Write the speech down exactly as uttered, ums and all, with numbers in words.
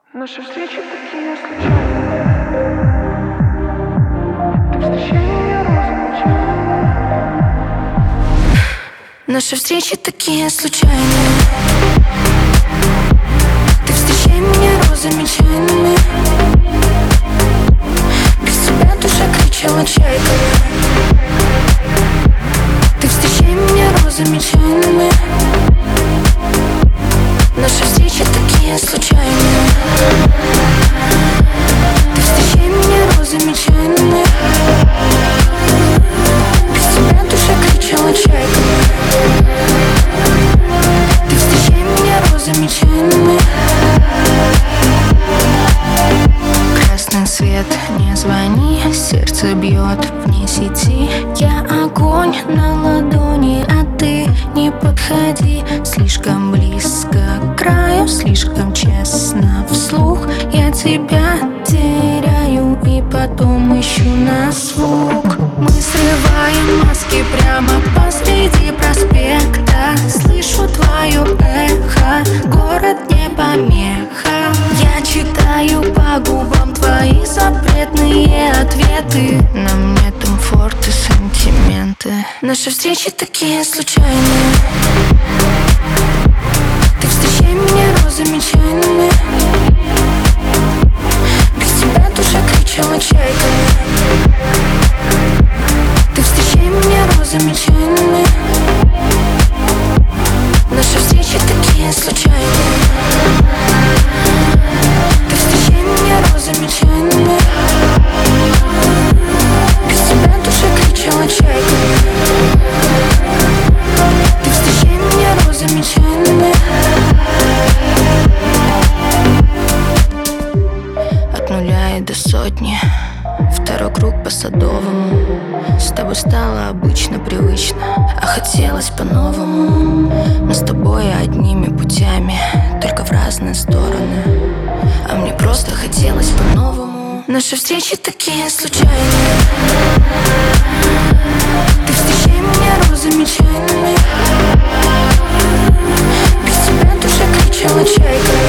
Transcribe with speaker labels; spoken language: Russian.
Speaker 1: Наши встречи такие случайные. Ты встречай меня розовым чаем.
Speaker 2: Наши встречи такие случайные. Ты встречай меня розами чайными. Без тебя душа кричала чайками. Ты встречай меня розами чайными. Наши встречи такие случайные. Ты встречай меня розами чайными. Без тебя душа кричала чайками. Ты встречай меня розами чайными. Красный свет, не звони, сердце бьет вне сети. Я огонь на ладони, а ты не подходи. Слишком близко к краю, слишком честно вслух. Я тебя теряю и потом ищу на звук. Мы срываем маски прямо посреди проспекта. Слышу твое эхо, город не помеха. Я читаю по губам твои запретные ответы. Нам нет комфорта, сантименты. Наши встречи такие случайные. Ты встречай меня розами чайными. Без тебя душа кричала чайками. Ты встречай меня розами чайными. Наши встречи такие случайные. Ты встречай меня розами чайными. Без тебя душа кричала чайками. Ты встречай меня розами чайными. От нуля и до сотни. Второй круг по Садовому. С тобой стало обычно, привычно, а хотелось по-новому. Мы с тобой одними путями, только в разные стороны. А мне просто хотелось по-новому. Наши встречи такие случайные. Ты встречай меня розами чайными. Без тебя душа кричала чайками.